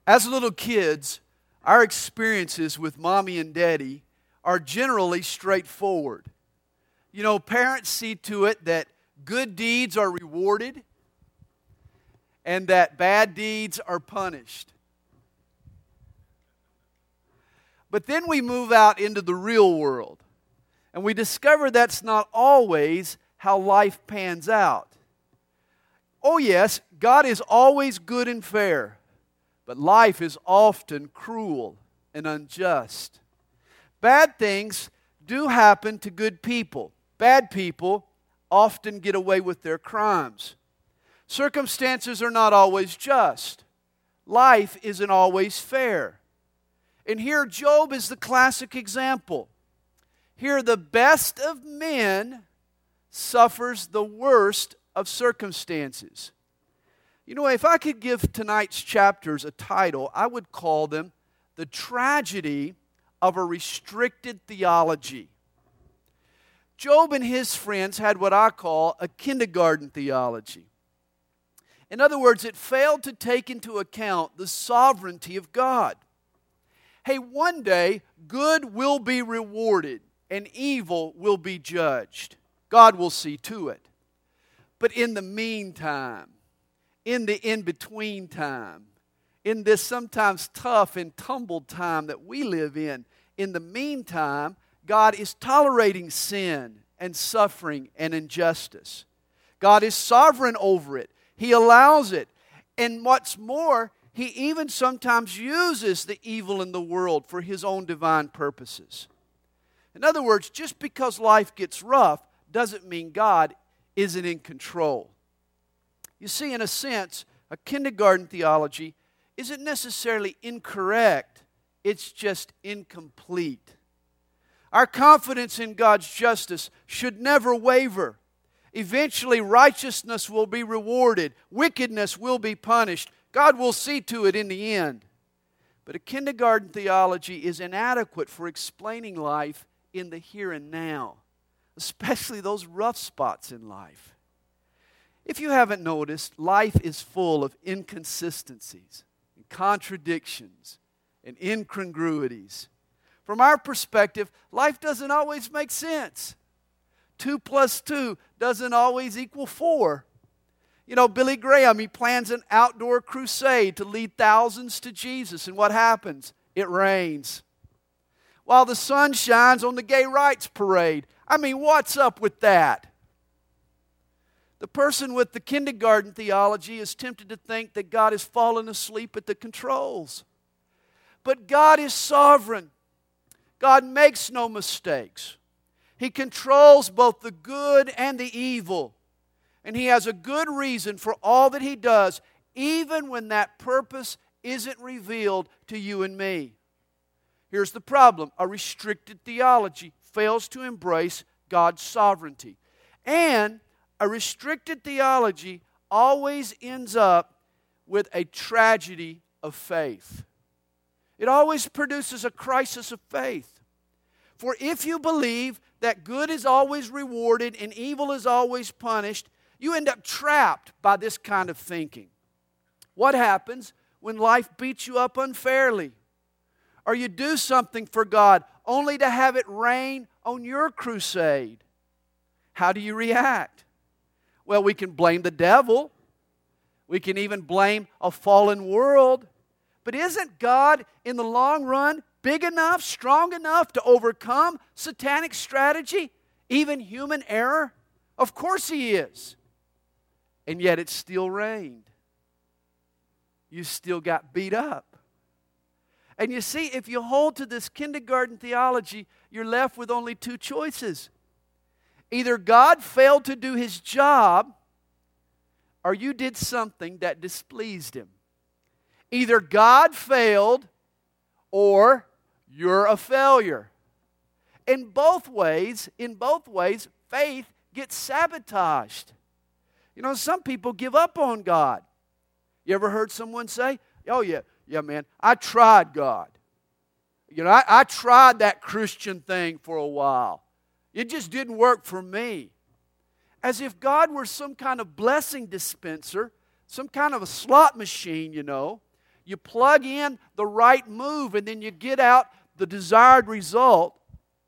As little kids, our experiences with mommy and daddy are generally straightforward. You know, parents see to it that good deeds are rewarded and that bad deeds are punished. But then we move out into the real world, and we discover that's not always how life pans out. Oh yes, God is always good and fair, but life is often cruel and unjust. Bad things do happen to good people. Bad people often get away with their crimes. Circumstances are not always just. Life isn't always fair. And here Job is the classic example. Here the best of men suffers the worst of circumstances. You know, if I could give tonight's chapters a title, I would call them The Tragedy of a Restricted Theology. Job and his friends had what I call a kindergarten theology. In other words, it failed to take into account the sovereignty of God. Hey, one day, good will be rewarded and evil will be judged. God will see to it. But in the meantime, in the in-between time, in this sometimes tough and tumbled time that we live in the meantime, God is tolerating sin and suffering and injustice. God is sovereign over it. He allows it. And what's more, He even sometimes uses the evil in the world for His own divine purposes. In other words, just because life gets rough doesn't mean God isn't in control. You see, in a sense, a kindergarten theology isn't necessarily incorrect. It's just incomplete. Our confidence in God's justice should never waver. Eventually, righteousness will be rewarded. Wickedness will be punished. God will see to it in the end. But a kindergarten theology is inadequate for explaining life in the here and now, especially those rough spots in life. If you haven't noticed, life is full of inconsistencies and contradictions and incongruities. From our perspective, life doesn't always make sense. 2 plus 2 doesn't always equal 4. You know, Billy Graham, he plans an outdoor crusade to lead thousands to Jesus. And what happens? It rains. While the sun shines on the gay rights parade. I mean, what's up with that? The person with the kindergarten theology is tempted to think that God has fallen asleep at the controls. But God is sovereign. God makes no mistakes. He controls both the good and the evil. And He has a good reason for all that He does, even when that purpose isn't revealed to you and me. Here's the problem. A restricted theology fails to embrace God's sovereignty. And a restricted theology always ends up with a tragedy of faith. It always produces a crisis of faith. For if you believe that good is always rewarded and evil is always punished, you end up trapped by this kind of thinking. What happens when life beats you up unfairly? Or you do something for God only to have it rain on your crusade? How do you react? Well, we can blame the devil. We can even blame a fallen world. But isn't God, in the long run, big enough, strong enough to overcome satanic strategy, even human error? Of course He is. And yet it still rained. You still got beat up. And you see, if you hold to this kindergarten theology, you're left with only 2 choices. Either God failed to do His job, or you did something that displeased Him. Either God failed, or you're a failure. In both ways, faith gets sabotaged. You know, some people give up on God. You ever heard someone say, oh yeah man, I tried God. You know, I tried that Christian thing for a while. It just didn't work for me. As if God were some kind of blessing dispenser, some kind of a slot machine, you know, You plug in the right move and then you get out the desired result.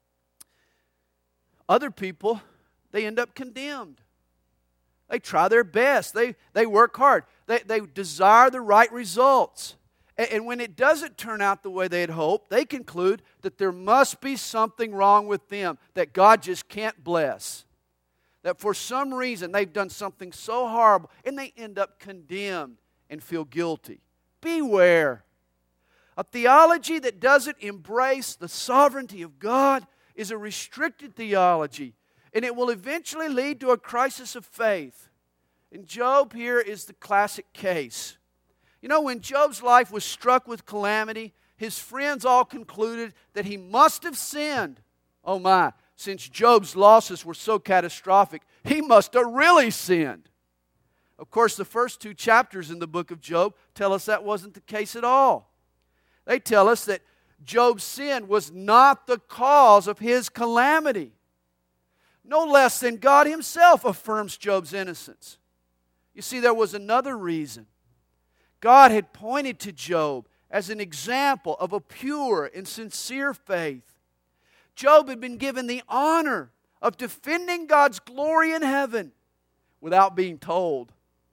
Other people, they end up condemned. They try their best. They work hard. They desire the right results. And when it doesn't turn out the way they had hoped, they conclude that there must be something wrong with them, that God just can't bless. That for some reason they've done something so horrible, and they end up condemned and feel guilty. Beware. A theology that doesn't embrace the sovereignty of God is a restricted theology, and it will eventually lead to a crisis of faith. And Job here is the classic case. You know, when Job's life was struck with calamity, his friends all concluded that he must have sinned. Oh my, since Job's losses were so catastrophic, he must have really sinned. Of course, the first 2 chapters in the book of Job tell us that wasn't the case at all. They tell us that Job's sin was not the cause of his calamity. No less than God Himself affirms Job's innocence. You see, there was another reason. God had pointed to Job as an example of a pure and sincere faith. Job had been given the honor of defending God's glory in heaven without being told.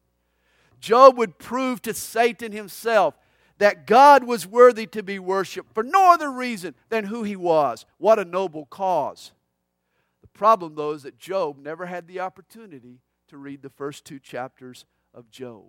Job would prove to Satan himself that God was worthy to be worshipped for no other reason than who He was. What a noble cause. The problem, though, is that Job never had the opportunity to read the first 2 chapters of Job.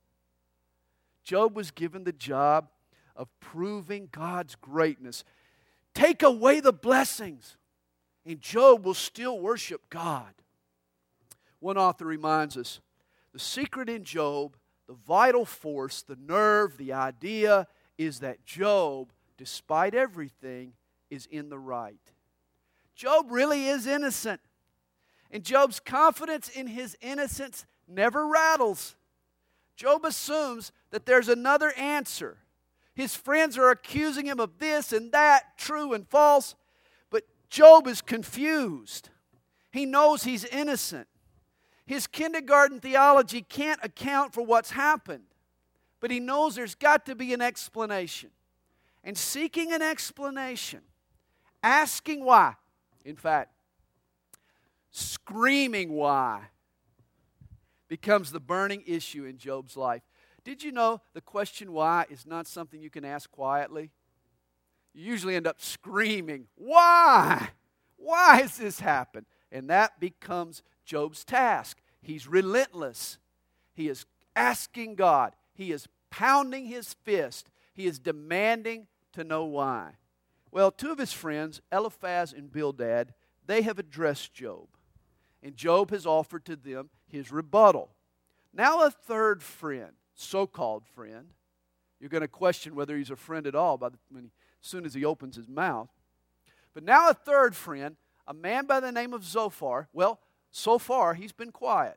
Job was given the job of proving God's greatness. Take away the blessings, and Job will still worship God. One author reminds us, the secret in Job, the vital force, the nerve, the idea, is that Job, despite everything, is in the right. Job really is innocent. And Job's confidence in his innocence never rattles. Job assumes that there's another answer. His friends are accusing him of this and that, true and false. But Job is confused. He knows he's innocent. His kindergarten theology can't account for what's happened. But he knows there's got to be an explanation. And seeking an explanation, asking why, in fact, screaming why, becomes the burning issue in Job's life. Did you know the question why is not something you can ask quietly? You usually end up screaming, why? Why has this happened? And that becomes Job's task. He's relentless. He is asking God. He is pounding his fist. He is demanding to know why. Well, 2 of his friends, Eliphaz and Bildad, they have addressed Job. And Job has offered to them his rebuttal. Now a third friend, so-called friend, you're going to question whether he's a friend at all as soon as he opens his mouth. But now a third friend, a man by the name of Zophar, well, so far he's been quiet.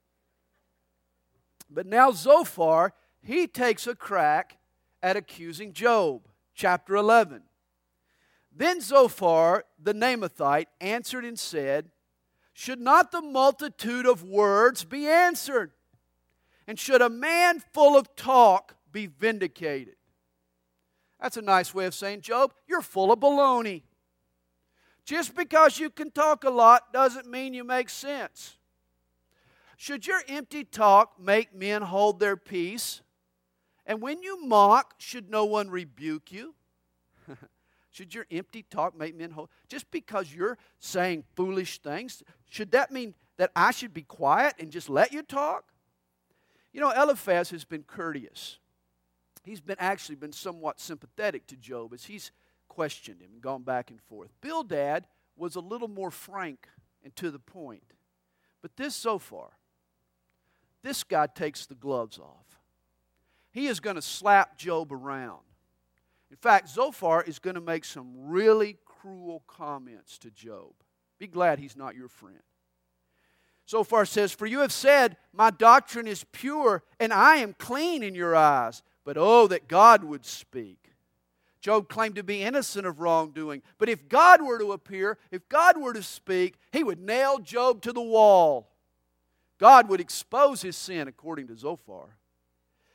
But now Zophar, he takes a crack at accusing Job. Chapter 11. Then Zophar, the Naamathite, answered and said, should not the multitude of words be answered? And should a man full of talk be vindicated? That's a nice way of saying, Job, you're full of baloney. Just because you can talk a lot doesn't mean you make sense. Should your empty talk make men hold their peace? And when you mock, should no one rebuke you? Should your empty talk make men hold? Just because you're saying foolish things, should that mean that I should be quiet and just let you talk? You know, Eliphaz has been courteous. He's actually been somewhat sympathetic to Job as he's questioned him and gone back and forth. Bildad was a little more frank and to the point. But this Zophar, this guy takes the gloves off. He is going to slap Job around. In fact, Zophar is going to make some really cruel comments to Job. Be glad he's not your friend. Zophar says, for you have said, my doctrine is pure, and I am clean in your eyes. But oh, that God would speak. Job claimed to be innocent of wrongdoing. But if God were to appear, if God were to speak, He would nail Job to the wall. God would expose his sin, according to Zophar.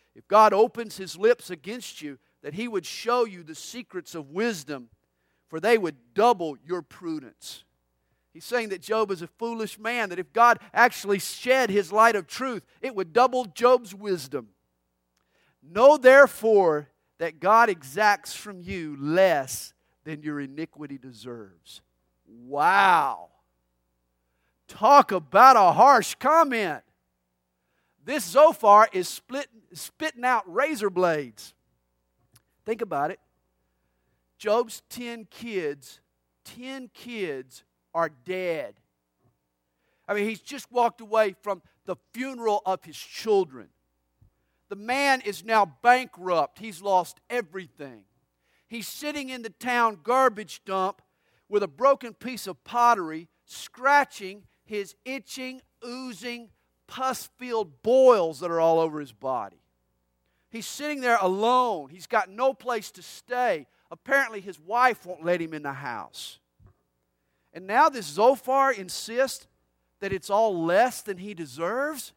if God opens His lips against you, that He would show you the secrets of wisdom, for they would double your prudence. He's saying that Job is a foolish man, that if God actually shed His light of truth, it would double Job's wisdom. Know therefore that God exacts from you less than your iniquity deserves. Wow. Talk about a harsh comment. This Zophar is spitting out razor blades. Think about it. Job's 10 kids are dead. I mean, he's just walked away from the funeral of his children. The man is now bankrupt. He's lost everything. He's sitting in the town garbage dump with a broken piece of pottery, scratching his itching, oozing, pus-filled boils that are all over his body. He's sitting there alone. He's got no place to stay. Apparently his wife won't let him in the house. And now this Zophar insists that it's all less than he deserves.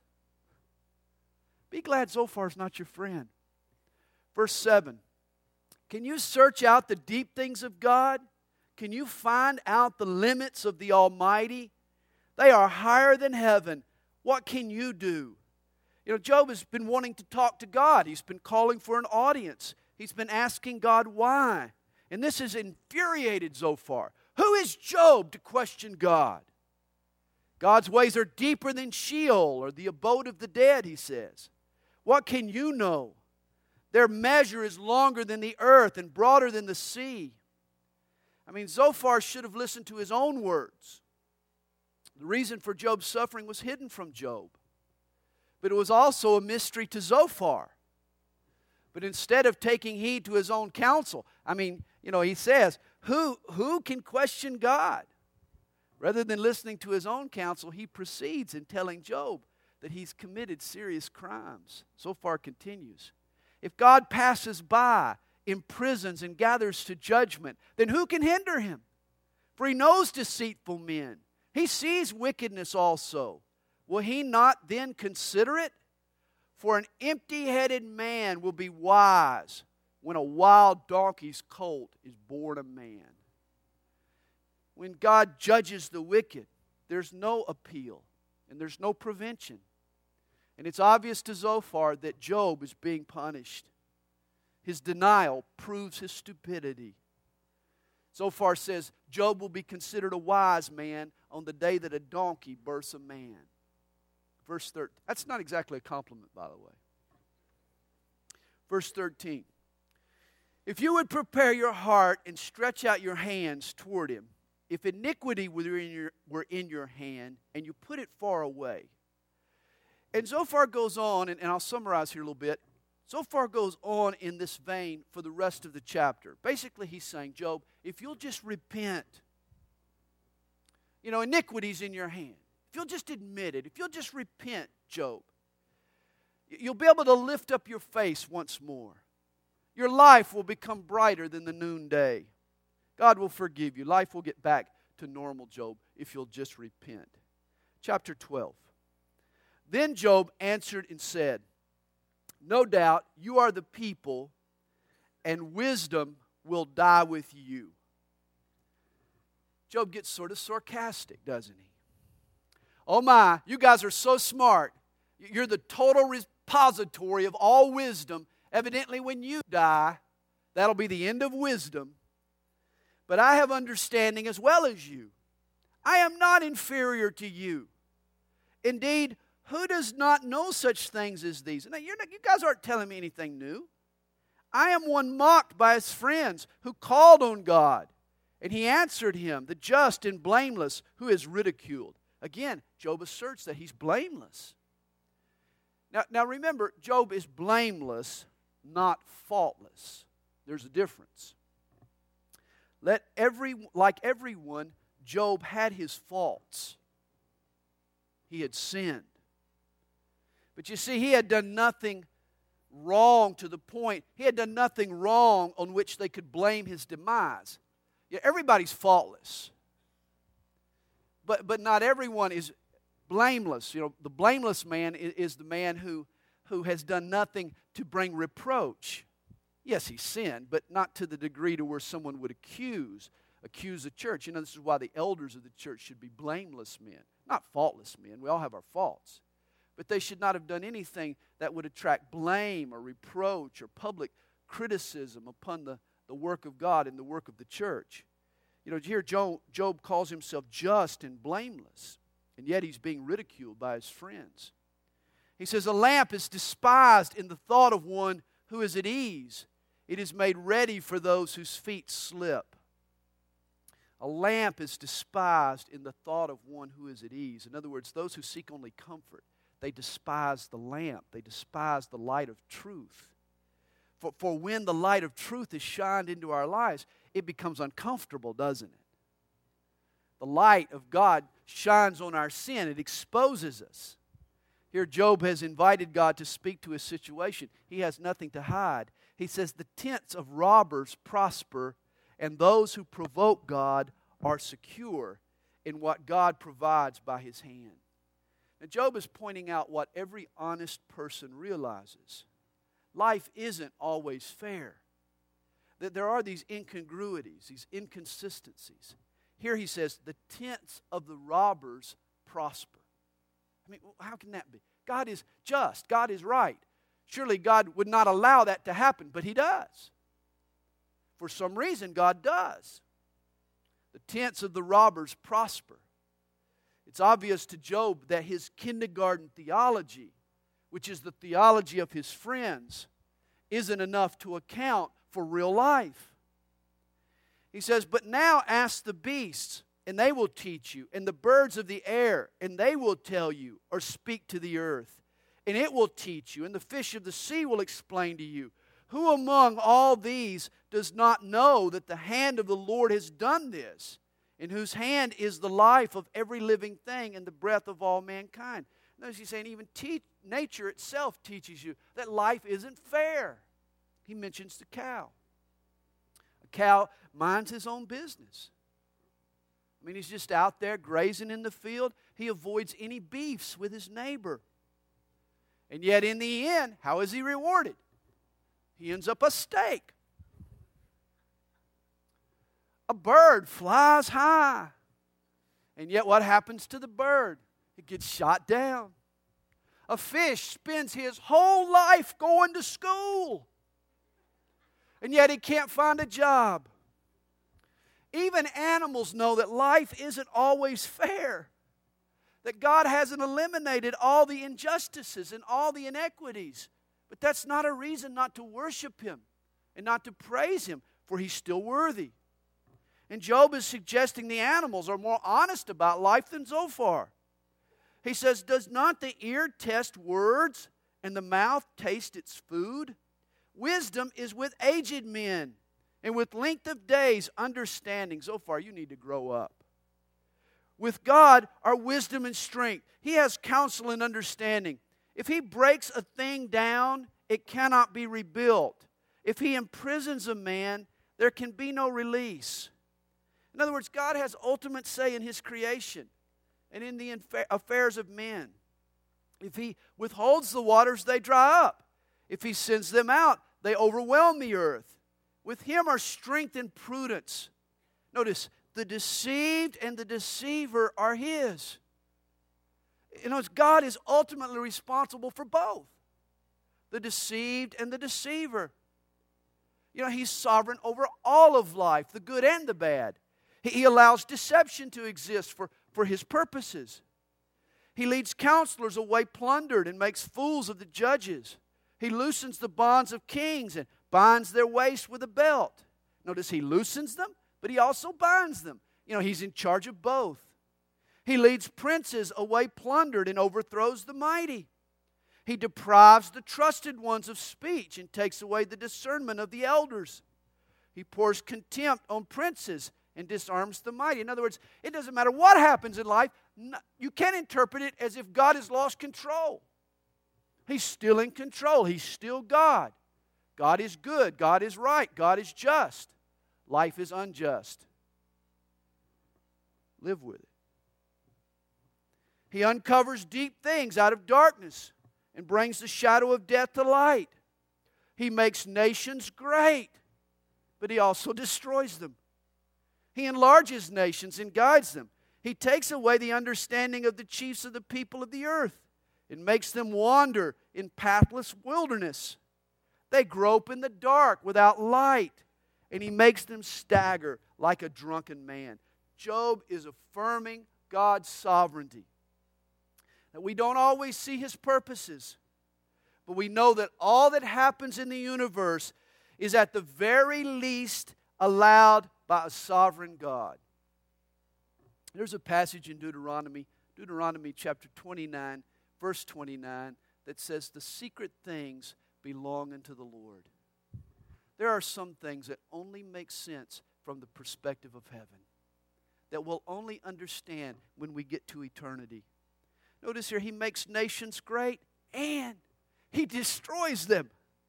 Be glad Zophar's not your friend. Verse 7. Can you search out the deep things of God? Can you find out the limits of the Almighty? They are higher than heaven. What can you do? You know, Job has been wanting to talk to God. He's been calling for an audience. He's been asking God why. And this has infuriated Zophar. Who is Job to question God? God's ways are deeper than Sheol or the abode of the dead, he says. What can you know? Their measure is longer than the earth and broader than the sea. I mean, Zophar should have listened to his own words. The reason for Job's suffering was hidden from Job. But it was also a mystery to Zophar. But instead of taking heed to his own counsel, I mean, he says, who can question God? Rather than listening to his own counsel, he proceeds in telling Job that he's committed serious crimes. Zophar continues. If God passes by, imprisons, and gathers to judgment, then who can hinder him? For he knows deceitful men. He sees wickedness also. Will he not then consider it? For an empty-headed man will be wise when a wild donkey's colt is born a man. When God judges the wicked, there's no appeal and there's no prevention. And it's obvious to Zophar that Job is being punished. His denial proves his stupidity. Zophar says Job will be considered a wise man on the day that a donkey births a man. Verse 13. That's not exactly a compliment, by the way. Verse 13. If you would prepare your heart and stretch out your hands toward him, if iniquity were in your hand and you put it far away. And Zophar goes on, and I'll summarize here a little bit. Zophar goes on in this vein for the rest of the chapter. Basically, he's saying, Job, if you'll just repent, iniquity's in your hand. If you'll just admit it, if you'll just repent, Job, you'll be able to lift up your face once more. Your life will become brighter than the noonday. God will forgive you. Life will get back to normal, Job, if you'll just repent. Chapter 12. Then Job answered and said, no doubt you are the people, and wisdom will die with you. Job gets sort of sarcastic, doesn't he? Oh my, you guys are so smart. You're the total repository of all wisdom. Evidently, when you die, that'll be the end of wisdom. But I have understanding as well as you. I am not inferior to you. Indeed, who does not know such things as these? Now, you guys aren't telling me anything new. I am one mocked by his friends who called on God. And he answered him, the just and blameless, who is ridiculed. Again, Job asserts that he's blameless. Now remember, Job is blameless, not faultless. There's a difference. Like everyone, Job had his faults. He had sinned. But you see, he had done nothing wrong to the point. He had done nothing wrong on which they could blame his demise. Yeah, everybody's faultless. But not everyone is blameless. The blameless man is the man who who has done nothing to bring reproach. Yes, he sinned, but not to the degree to where someone would accuse the church. You know, this is why the elders of the church should be blameless men, not faultless men. We all have our faults. But they should not have done anything that would attract blame or reproach or public criticism upon the work of God and the work of the church. You know, here Job calls himself just and blameless, and yet he's being ridiculed by his friends. He says, a lamp is despised in the thought of one who is at ease. It is made ready for those whose feet slip. A lamp is despised in the thought of one who is at ease. In other words, those who seek only comfort, they despise the lamp. They despise the light of truth. For when the light of truth is shined into our lives, it becomes uncomfortable, doesn't it? The light of God shines on our sin. It exposes us. Here Job has invited God to speak to his situation. He has nothing to hide. He says, the tents of robbers prosper, and those who provoke God are secure in what God provides by his hand. Now Job is pointing out what every honest person realizes. Life isn't always fair. That there are these incongruities, these inconsistencies. Here he says, the tents of the robbers prosper. I mean, how can that be? God is just. God is right. Surely God would not allow that to happen, but he does. For some reason, God does. The tents of the robbers prosper. It's obvious to Job that his kindergarten theology, which is the theology of his friends, isn't enough to account for real life. He says, but now ask the beasts, and they will teach you, and the birds of the air, and they will tell you, or speak to the earth, and it will teach you, and the fish of the sea will explain to you. Who among all these does not know that the hand of the Lord has done this, in whose hand is the life of every living thing and the breath of all mankind? Notice he's saying even nature itself teaches you that life isn't fair. He mentions the cow. A cow minds his own business. I mean, he's just out there grazing in the field. He avoids any beefs with his neighbor. And yet in the end, how is he rewarded? He ends up a steak. A bird flies high. And yet what happens to the bird? It gets shot down. A fish spends his whole life going to school. And yet he can't find a job. Even animals know that life isn't always fair. That God hasn't eliminated all the injustices and all the inequities. But that's not a reason not to worship him and not to praise him, for he's still worthy. And Job is suggesting the animals are more honest about life than Zophar. He says, does not the ear test words and the mouth taste its food? Wisdom is with aged men, and with length of days understanding. Zophar, you need to grow up. With God are wisdom and strength. He has counsel and understanding. If he breaks a thing down, it cannot be rebuilt. If he imprisons a man, there can be no release. In other words, God has ultimate say in his creation and in the affairs of men. If he withholds the waters, they dry up. If he sends them out, they overwhelm the earth. With him are strength and prudence. Notice, the deceived and the deceiver are his. You know, God is ultimately responsible for both. The deceived and the deceiver. You know, he's sovereign over all of life, the good and the bad. He allows deception to exist for his purposes. He leads counselors away plundered and makes fools of the judges. He loosens the bonds of kings and binds their waist with a belt. Notice he loosens them, but he also binds them. You know, he's in charge of both. He leads princes away plundered and overthrows the mighty. He deprives the trusted ones of speech and takes away the discernment of the elders. He pours contempt on princes and disarms the mighty. In other words, it doesn't matter what happens in life, you can't interpret it as if God has lost control. He's still in control. He's still God. God is good. God is right. God is just. Life is unjust. Live with it. He uncovers deep things out of darkness and brings the shadow of death to light. He makes nations great, but He also destroys them. He enlarges nations and guides them. He takes away the understanding of the chiefs of the people of the earth and makes them wander in pathless wilderness. They grope in the dark without light, and He makes them stagger like a drunken man. Job is affirming God's sovereignty. That we don't always see His purposes, but we know that all that happens in the universe is at the very least allowed by a sovereign God. There's a passage in Deuteronomy chapter 29, verse 29, that says, "The secret things belong unto the Lord." There are some things that only make sense from the perspective of heaven, that we'll only understand when we get to eternity. Notice here, He makes nations great and He destroys them.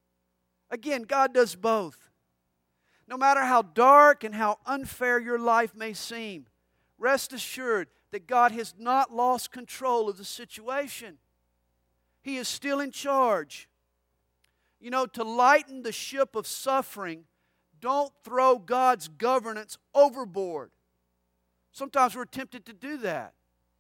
Again, God does both. No matter how dark and how unfair your life may seem, rest assured that God has not lost control of the situation. He is still in charge. You know, to lighten the ship of suffering, don't throw God's governance overboard. Sometimes we're tempted to do that.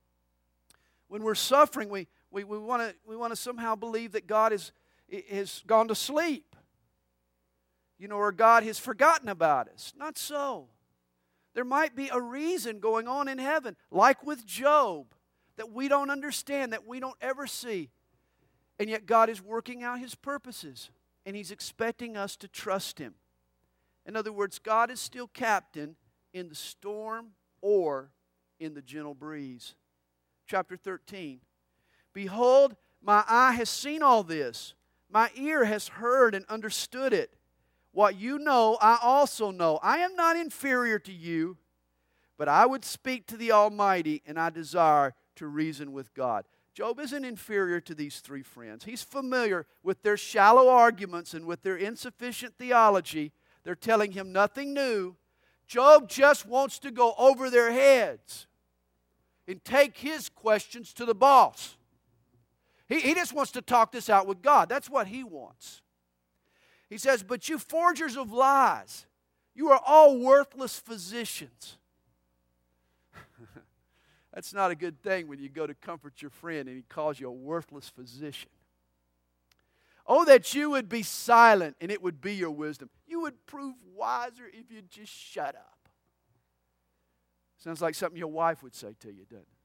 When we're suffering, we want to somehow believe that God has gone to sleep. You know, or God has forgotten about us. Not so. There might be a reason going on in heaven, like with Job, that we don't understand, that we don't ever see. And yet God is working out His purposes, and He's expecting us to trust Him. In other words, God is still captain in the storm or in the gentle breeze. Chapter 13. "Behold, my eye has seen all this. My ear has heard and understood it. What you know, I also know. I am not inferior to you, but I would speak to the Almighty, and I desire to reason with God." Job isn't inferior to these three friends. He's familiar with their shallow arguments and with their insufficient theology. They're telling him nothing new. Job just wants to go over their heads and take his questions to the boss. He just wants to talk this out with God. That's what he wants. He says, "But you forgers of lies, you are all worthless physicians." That's not a good thing when you go to comfort your friend and he calls you a worthless physician. "Oh, that you would be silent and it would be your wisdom. You would prove wiser if you just shut up." Sounds like something your wife would say to you, doesn't it?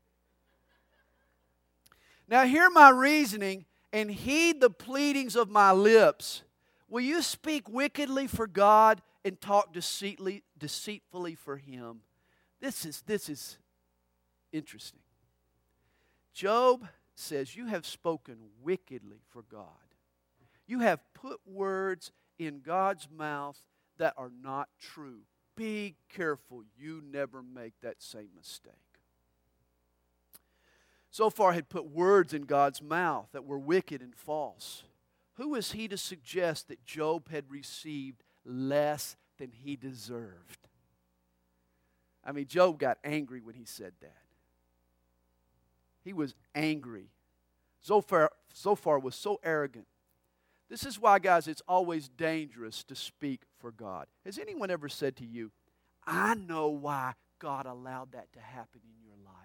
"Now hear my reasoning and heed the pleadings of my lips. Will you speak wickedly for God and talk deceitfully for Him?" This is interesting. Job says, you have spoken wickedly for God. You have put words in God's mouth that are not true. Be careful you never make that same mistake. Zophar had put words in God's mouth that were wicked and false. Who is he to suggest that Job had received less than he deserved? I mean, Job got angry when he said that. He was angry. Zophar was so arrogant. This is why, guys, it's always dangerous to speak for God. Has anyone ever said to you, "I know why God allowed that to happen in your life"?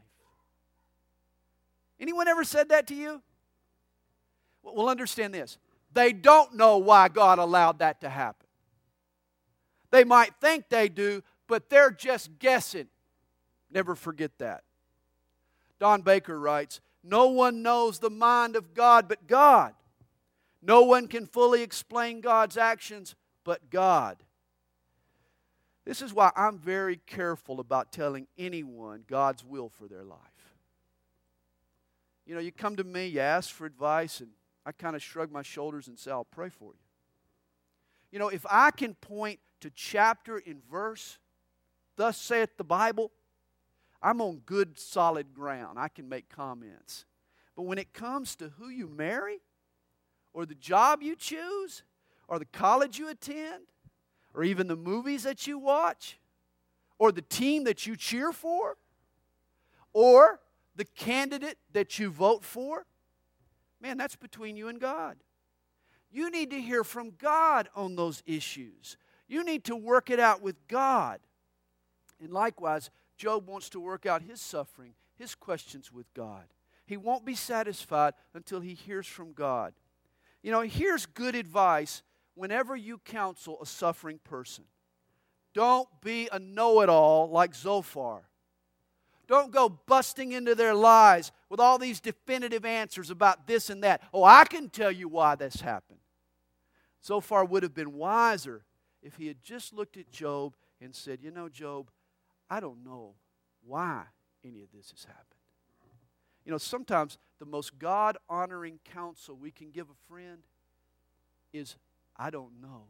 Anyone ever said that to you? Well, understand this. They don't know why God allowed that to happen. They might think they do, but they're just guessing. Never forget that. Don Baker writes, "No one knows the mind of God but God. No one can fully explain God's actions but God." This is why I'm very careful about telling anyone God's will for their life. You know, you come to me, you ask for advice, and I kind of shrug my shoulders and say, "I'll pray for you." You know, if I can point to chapter and verse, "Thus saith the Bible," I'm on good, solid ground. I can make comments. But when it comes to who you marry, or the job you choose, or the college you attend, or even the movies that you watch, or the team that you cheer for, or the candidate that you vote for, man, that's between you and God. You need to hear from God on those issues. You need to work it out with God. And likewise, Job wants to work out his suffering, his questions with God. He won't be satisfied until he hears from God. You know, here's good advice whenever you counsel a suffering person. Don't be a know-it-all like Zophar. Don't go busting into their lies with all these definitive answers about this and that. Oh, I can tell you why this happened. Zophar would have been wiser if he had just looked at Job and said, you know, Job, I don't know why any of this has happened. You know, sometimes the most God-honoring counsel we can give a friend is, I don't know.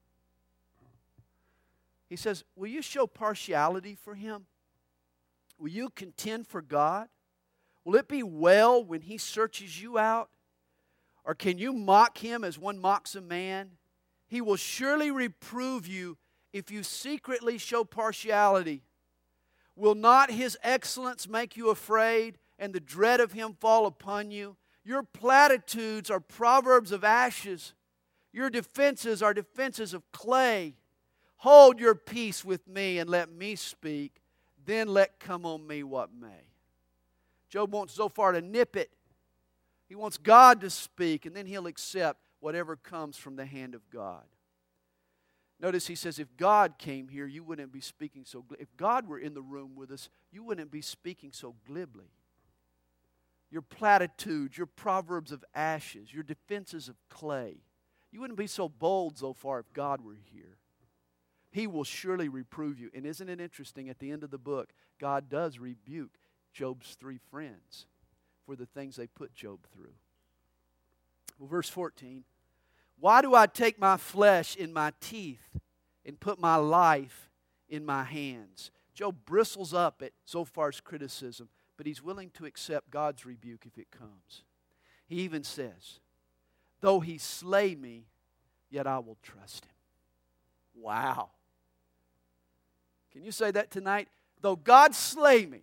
He says, will you show partiality for him? Will you contend for God? Will it be well when he searches you out? Or can you mock him as one mocks a man? He will surely reprove you if you secretly show partiality. Will not his excellence make you afraid, and the dread of him fall upon you? Your platitudes are proverbs of ashes. Your defenses are defenses of clay. Hold your peace with me and let me speak. Then let come on me what may. Job wants Zophar to nip it. He wants God to speak, and then he'll accept whatever comes from the hand of God. Notice he says, if God came here, you wouldn't be speaking so glibly. If God were in the room with us, you wouldn't be speaking so glibly. Your platitudes, your proverbs of ashes, your defenses of clay. You wouldn't be so bold, Zophar, if God were here. He will surely reprove you. And isn't it interesting, at the end of the book, God does rebuke Job's three friends for the things they put Job through. Well, verse 14, why do I take my flesh in my teeth and put my life in my hands? Job bristles up at Zophar's criticism, but he's willing to accept God's rebuke if it comes. He even says, though he slay me, yet I will trust him. Wow. Can you say that tonight? Though God slay me,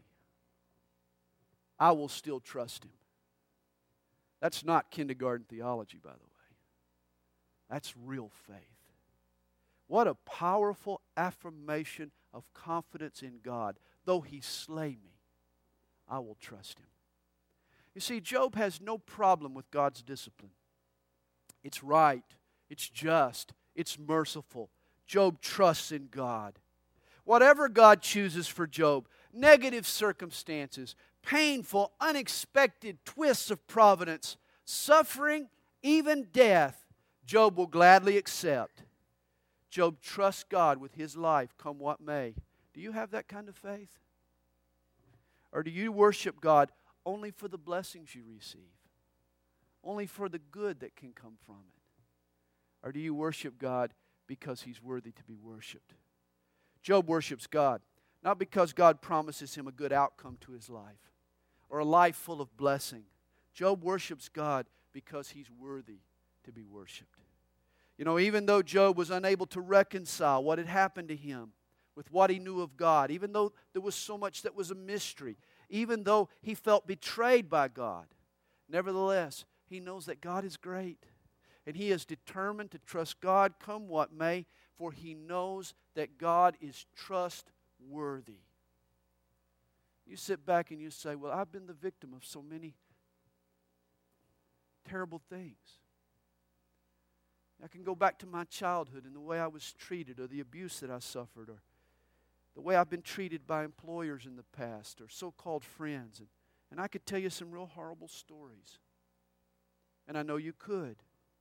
I will still trust him. That's not kindergarten theology, by the way. That's real faith. What a powerful affirmation of confidence in God. Though he slay me, I will trust him. You see, Job has no problem with God's discipline. It's right. It's just. It's merciful. Job trusts in God. Whatever God chooses for Job, negative circumstances, painful, unexpected twists of providence, suffering, even death, Job will gladly accept. Job trusts God with his life, come what may. Do you have that kind of faith? Or do you worship God only for the blessings you receive? Only for the good that can come from it? Or do you worship God because he's worthy to be worshiped? Job worships God, not because God promises him a good outcome to his life or a life full of blessing. Job worships God because he's worthy to be worshiped. You know, even though Job was unable to reconcile what had happened to him with what he knew of God, even though there was so much that was a mystery, even though he felt betrayed by God, nevertheless, he knows that God is great. And he is determined to trust God come what may, for he knows that God is trustworthy. You sit back and you say, well, I've been the victim of so many terrible things. I can go back to my childhood and the way I was treated, or the abuse that I suffered, or the way I've been treated by employers in the past, or so-called friends. And I could tell you some real horrible stories. And I know you could.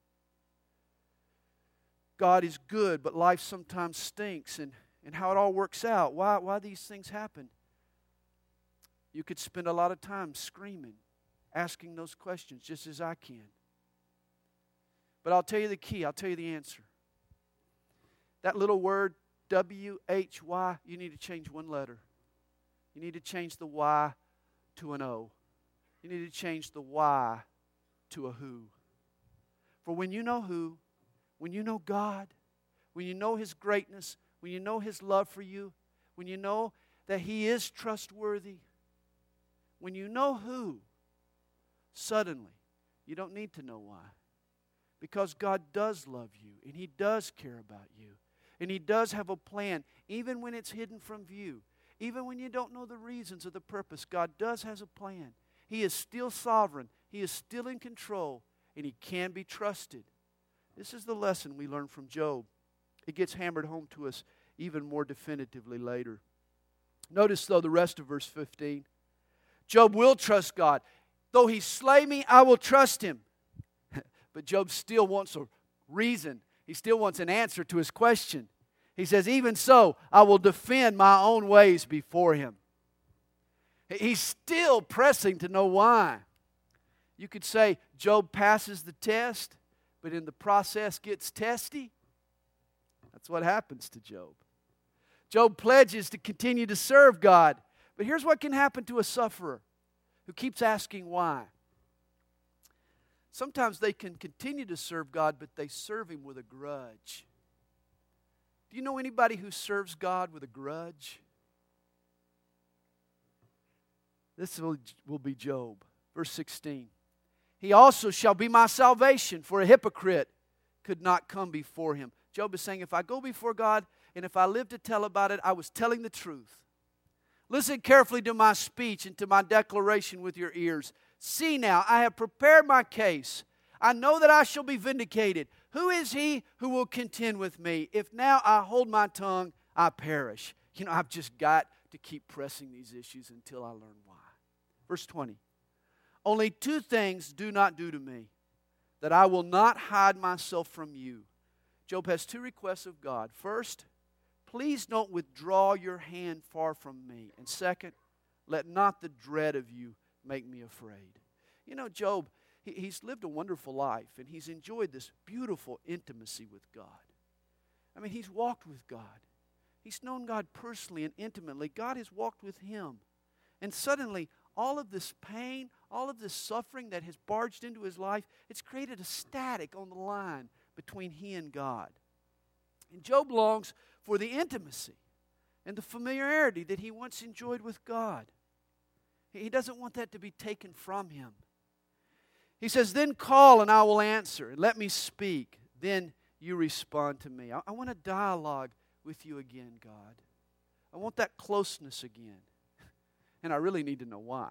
God is good, but life sometimes stinks, and how it all works out, why these things happen. You could spend a lot of time screaming, asking those questions, just as I can. But I'll tell you the key, I'll tell you the answer. That little word, W-H-Y, you need to change one letter. You need to change the Y to an O. You need to change the Y to a who. For when you know who, when you know God, when you know his greatness, when you know his love for you, when you know that he is trustworthy, when you know who, suddenly You don't need to know why. Because God does love you, and He does care about you, and He does have a plan, even when it's hidden from view. Even when you don't know the reasons or the purpose, God does have a plan. He is still sovereign. He is still in control, and He can be trusted. This is the lesson we learn from Job. It gets hammered home to us even more definitively later. Notice, though, the rest of verse 15. Job will trust God. Though He slay me, I will trust Him. But Job still wants a reason. He still wants an answer to his question. He says, even so, I will defend my own ways before Him. He's still pressing to know why. You could say Job passes the test, but in the process gets testy. That's what happens to Job. Job pledges to continue to serve God. But here's what can happen to a sufferer who keeps asking why. Sometimes they can continue to serve God, but they serve Him with a grudge. Do you know anybody who serves God with a grudge? This will be Job. Verse 16. He also shall be my salvation, for a hypocrite could not come before Him. Job is saying, if I go before God and if I live to tell about it, I was telling the truth. Listen carefully to my speech and to my declaration with your ears. See now, I have prepared my case. I know that I shall be vindicated. Who is he who will contend with me? If now I hold my tongue, I perish. You know, I've just got to keep pressing these issues until I learn why. Verse 20. Only two things do not do to me, that I will not hide myself from you. Job has two requests of God. First, please don't withdraw your hand far from me. And second, let not the dread of you make me afraid. You know, Job, he's lived a wonderful life, and he's enjoyed this beautiful intimacy with God. I mean, he's walked with God. He's known God personally and intimately. God has walked with him. And suddenly, all of this pain, all of this suffering that has barged into his life, it's created a static on the line between he and God. And Job longs for the intimacy and the familiarity that he once enjoyed with God. He doesn't want that to be taken from him. He says, then call and I will answer, and let me speak. Then you respond to me. I want a dialogue with you again, God. I want that closeness again. And I really need to know why.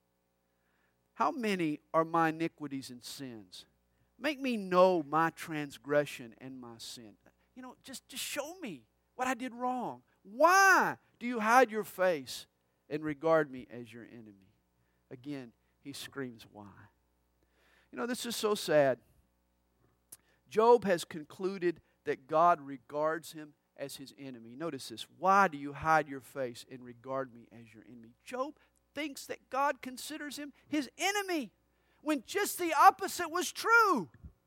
How many are my iniquities and sins? Make me know my transgression and my sin. You know, just show me what I did wrong. Why do you hide your face and regard me as your enemy? Again, he screams, why? You know, this is so sad. Job has concluded that God regards him as his enemy. Notice this. Why do you hide your face and regard me as your enemy? Job thinks that God considers him his enemy when just the opposite was true.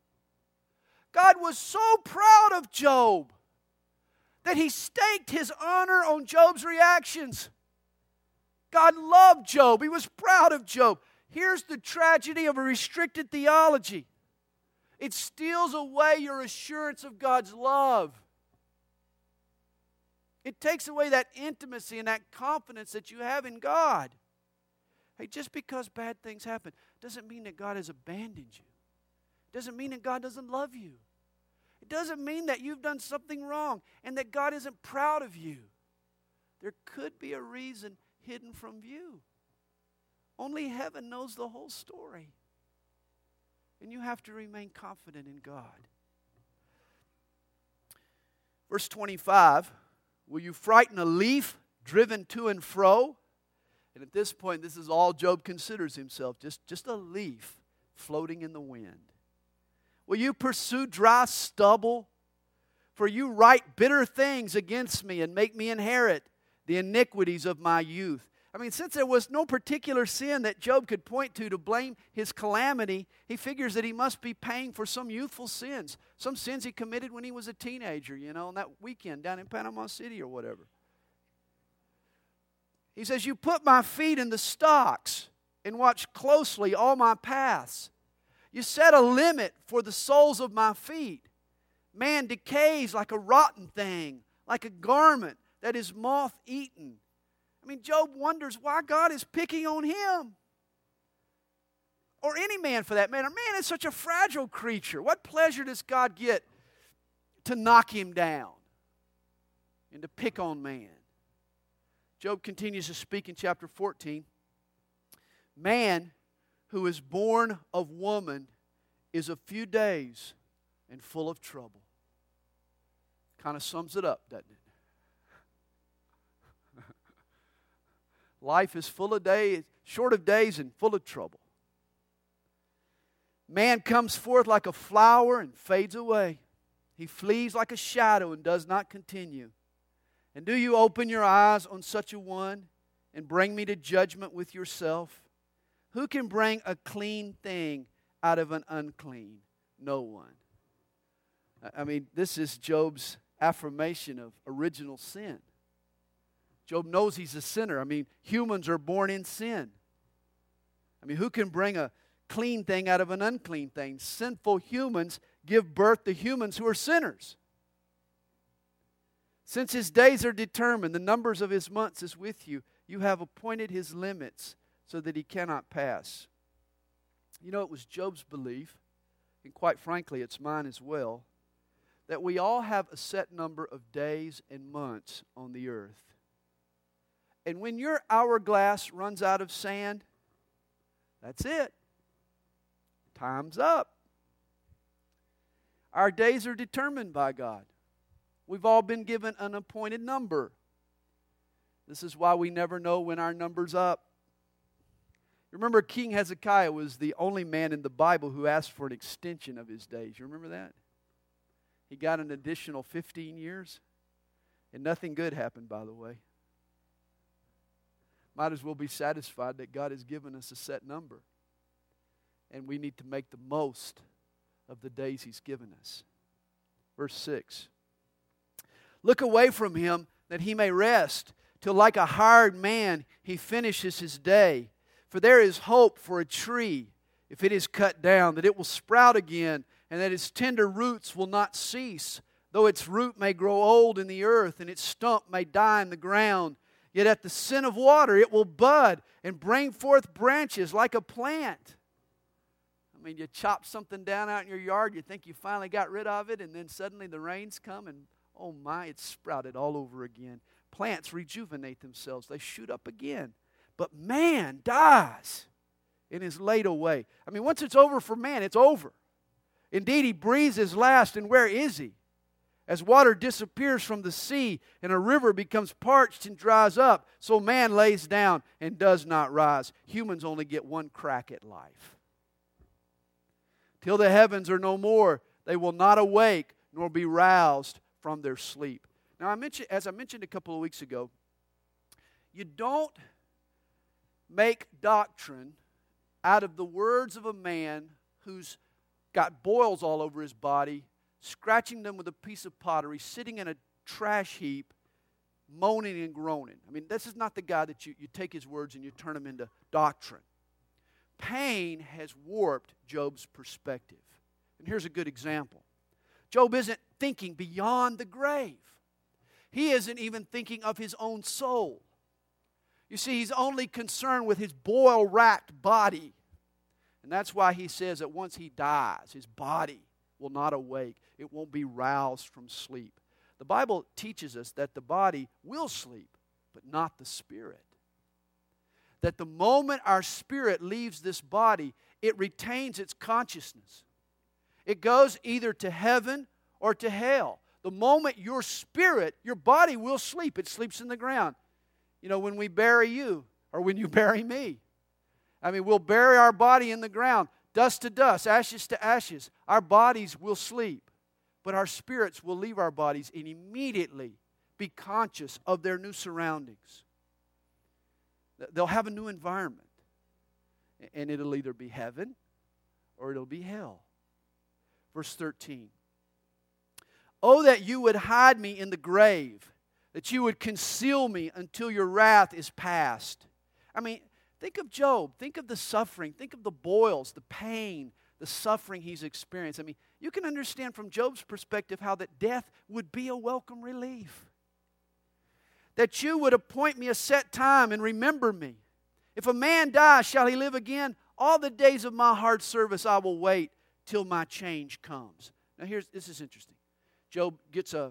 God was so proud of Job that he staked his honor on Job's reactions. God loved Job. He was proud of Job. Here's the tragedy of a restricted theology. It steals away your assurance of God's love. It takes away that intimacy and that confidence that you have in God. Hey, just because bad things happen doesn't mean that God has abandoned you. It doesn't mean that God doesn't love you. It doesn't mean that you've done something wrong and that God isn't proud of you. There could be a reason hidden from view. Only heaven knows the whole story. And you have to remain confident in God. Verse 25, will you frighten a leaf driven to and fro? And at this point, this is all Job considers himself, just a leaf floating in the wind. Will you pursue dry stubble? For you write bitter things against me and make me inherit the iniquities of my youth. I mean, since there was no particular sin that Job could point to blame his calamity, he figures that he must be paying for some youthful sins. Some sins he committed when he was a teenager, you know, on that weekend down in Panama City or whatever. He says, you put my feet in the stocks and watch closely all my paths. You set a limit for the soles of my feet. Man decays like a rotten thing, like a garment that is moth-eaten. I mean, Job wonders why God is picking on him. or any man for that matter. Man is such a fragile creature. What pleasure does God get to knock him down and to pick on man? Job continues to speak in chapter 14. Man who is born of woman is a few days and full of trouble. Kind of sums it up, doesn't it? Life is full of days, short of days and full of trouble. Man comes forth like a flower and fades away. He flees like a shadow and does not continue. And do you open your eyes on such a one and bring me to judgment with yourself? Who can bring a clean thing out of an unclean? No one. I mean, this is Job's affirmation of original sin. Job knows he's a sinner. I mean, humans are born in sin. I mean, who can bring a clean thing out of an unclean thing? Sinful humans give birth to humans who are sinners. Since his days are determined, the numbers of his months is with you. You have appointed his limits so that he cannot pass. You know, it was Job's belief, and quite frankly, it's mine as well, that we all have a set number of days and months on the earth. And when your hourglass runs out of sand, that's it. Time's up. Our days are determined by God. We've all been given an appointed number. This is why we never know when our number's up. Remember, King Hezekiah was the only man in the Bible who asked for an extension of his days. You remember that? He got an additional 15 years. And nothing good happened, by the way. Might as well be satisfied that God has given us a set number. And we need to make the most of the days He's given us. Verse 6. Look away from him that he may rest, till like a hired man he finishes his day. For there is hope for a tree, if it is cut down, that it will sprout again, and that its tender roots will not cease. Though its root may grow old in the earth, and its stump may die in the ground, yet at the scent of water it will bud and bring forth branches like a plant. I mean, you chop something down out in your yard, you think you finally got rid of it, and then suddenly the rains come and, oh my, it's sprouted all over again. Plants rejuvenate themselves. They shoot up again. But man dies and is laid away. I mean, once it's over for man, it's over. Indeed, he breathes his last, and where is he? As water disappears from the sea and a river becomes parched and dries up, so man lays down and does not rise. Humans only get one crack at life. Till the heavens are no more, they will not awake nor be roused from their sleep. Now, as I mentioned a couple of weeks ago, you don't make doctrine out of the words of a man who's got boils all over his body, scratching them with a piece of pottery, sitting in a trash heap, moaning and groaning. I mean, this is not the guy that you take his words and you turn them into doctrine. Pain has warped Job's perspective. And here's a good example. Job isn't thinking beyond the grave. He isn't even thinking of his own soul. You see, he's only concerned with his boil-racked body. And that's why he says that once he dies, his body will not awake. It won't be roused from sleep. The Bible teaches us that the body will sleep, but not the spirit. That the moment our spirit leaves this body, it retains its consciousness. It goes either to heaven or to hell. The moment your spirit, your body will sleep. It sleeps in the ground. You know, when we bury you, or when you bury me. I mean, we'll bury our body in the ground, dust to dust, ashes to ashes. Our bodies will sleep, but our spirits will leave our bodies and immediately be conscious of their new surroundings. They'll have a new environment, and it'll either be heaven or it'll be hell. Verse 13. Oh, that you would hide me in the grave, that you would conceal me until your wrath is past. I mean, think of Job. Think of the suffering. Think of the boils, the pain, the suffering he's experienced. I mean, you can understand from Job's perspective how that death would be a welcome relief. That you would appoint me a set time and remember me. If a man dies, shall he live again? All the days of my hard service I will wait till my change comes. Now this is interesting. Job gets a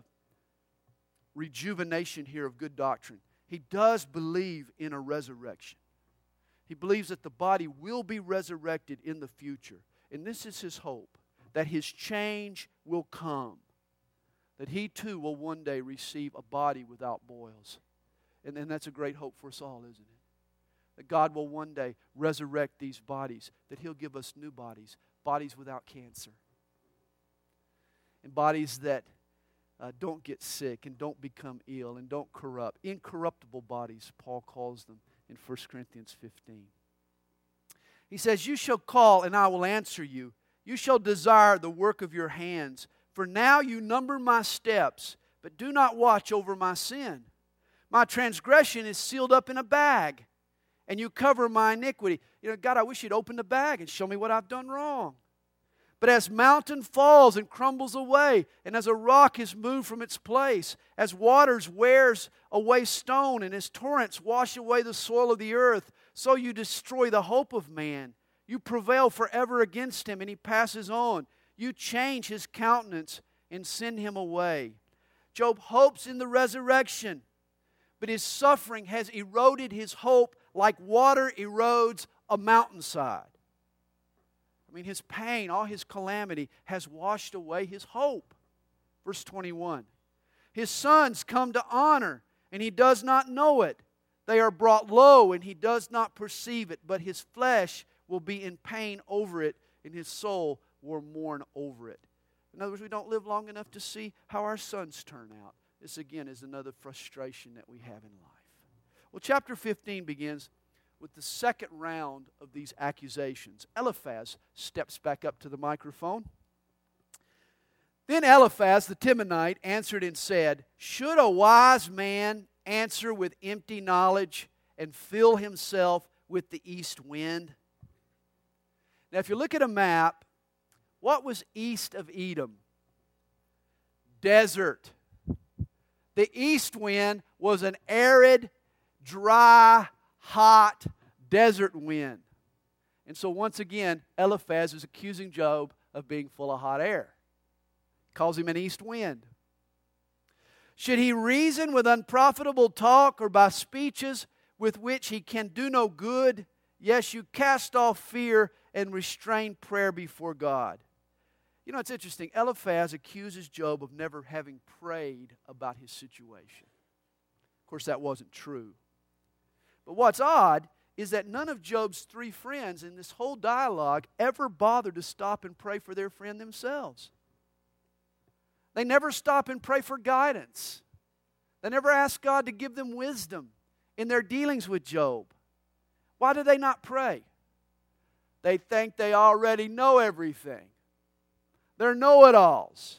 rejuvenation here of good doctrine. He does believe in a resurrection. He believes that the body will be resurrected in the future. And this is his hope, that his change will come. That he too will one day receive a body without boils. And that's a great hope for us all, isn't it? That God will one day resurrect these bodies. That He'll give us new bodies. Bodies without cancer. And bodies that don't get sick and don't become ill and don't corrupt. Incorruptible bodies, Paul calls them in 1 Corinthians 15. He says, you shall call and I will answer you. You shall desire the work of your hands. For now you number my steps, but do not watch over my sin. My transgression is sealed up in a bag, and you cover my iniquity. God, I wish you'd open the bag and show me what I've done wrong. But as mountain falls and crumbles away, and as a rock is moved from its place, as waters wears away stone, and as torrents wash away the soil of the earth, so you destroy the hope of man. You prevail forever against him, and he passes on. You change his countenance and send him away. Job hopes in the resurrection, but his suffering has eroded his hope like water erodes a mountainside. His pain, all his calamity has washed away his hope. Verse 21. His sons come to honor, and he does not know it. They are brought low, and he does not perceive it. But his flesh will be in pain over it, and his soul will mourn over it. In other words, we don't live long enough to see how our sons turn out. This, again, is another frustration that we have in life. Well, chapter 15 begins with the second round of these accusations. Eliphaz steps back up to the microphone. Then Eliphaz the Temanite answered and said, should a wise man answer with empty knowledge and fill himself with the east wind? Now, if you look at a map, what was east of Edom? Desert. The east wind was an arid, dry, hot desert wind. And so once again, Eliphaz is accusing Job of being full of hot air. Calls him an east wind. Should he reason with unprofitable talk or by speeches with which he can do no good? Yes, you cast off fear and restrain prayer before God. It's interesting. Eliphaz accuses Job of never having prayed about his situation. Of course, that wasn't true. But what's odd is that none of Job's three friends in this whole dialogue ever bothered to stop and pray for their friend themselves. They never stop and pray for guidance. They never ask God to give them wisdom in their dealings with Job. Why do they not pray? They think they already know everything. They're know-it-alls.